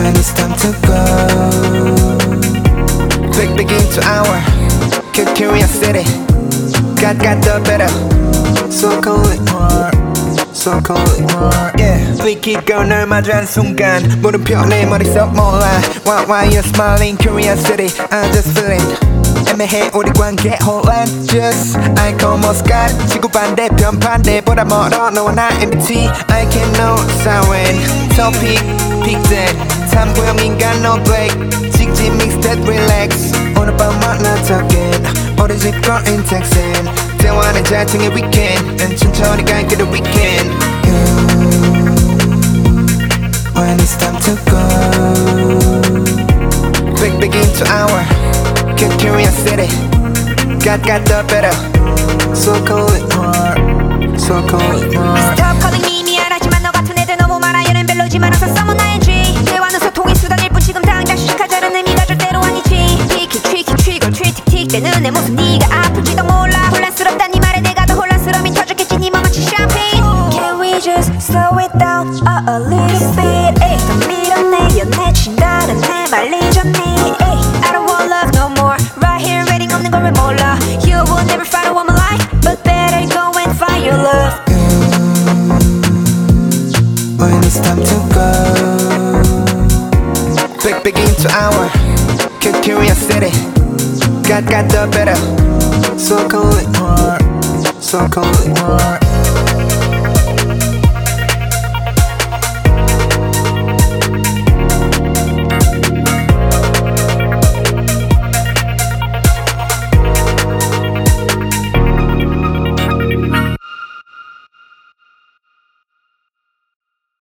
when it's time to go. Begin to our curiosity. Got the better. So call it more, so call it more. Yeah. 삐끼고 널 마주한 순간 물음표 내 머릿속 몰라. Why you smiling? Curiosity, I'm just feeling. 애매해 우리 관계 혼란. Just icon moscat. 지구 반대편 반대보다 멀어 너와 나 MBT. I can know siren. Topic, peak that. 탐구형 인간 no break. 직진 mixtape relax. 오늘 밤 만나 talking. 우리 집 거인 texting. 대화는 자칭의 weekend. 천천히 갈 길을 weekend. When it's time to go. Begin to our curiosity. Got the better. So call it more, so call it more. Stop calling me 미안하지만 너 같은 애들 너무 많아. 연애는 별로지만 어서 someone ing. 대화는 소통의 수단일 뿐 지금 당장 시작하자는 의미가 절대로 아니지. Picky, tricky, trigger, 틱틱 대는 내 모습 네가 아플지도 몰라. 혼란스럽다 네 말에 내가 더 혼란스러움이 터졌겠지 네 맘마치 샴페인. Can we just slow it down a little bit? 에이 더 밀어내 연애 친다는 내 말리 좋니. I don't want love no more. Right here waiting 없는 걸 왜 몰라. You will never find a woman like, but better go and find your love. When it's time to go. Begin to our curiosity. Got the better. So call it more, so call it more.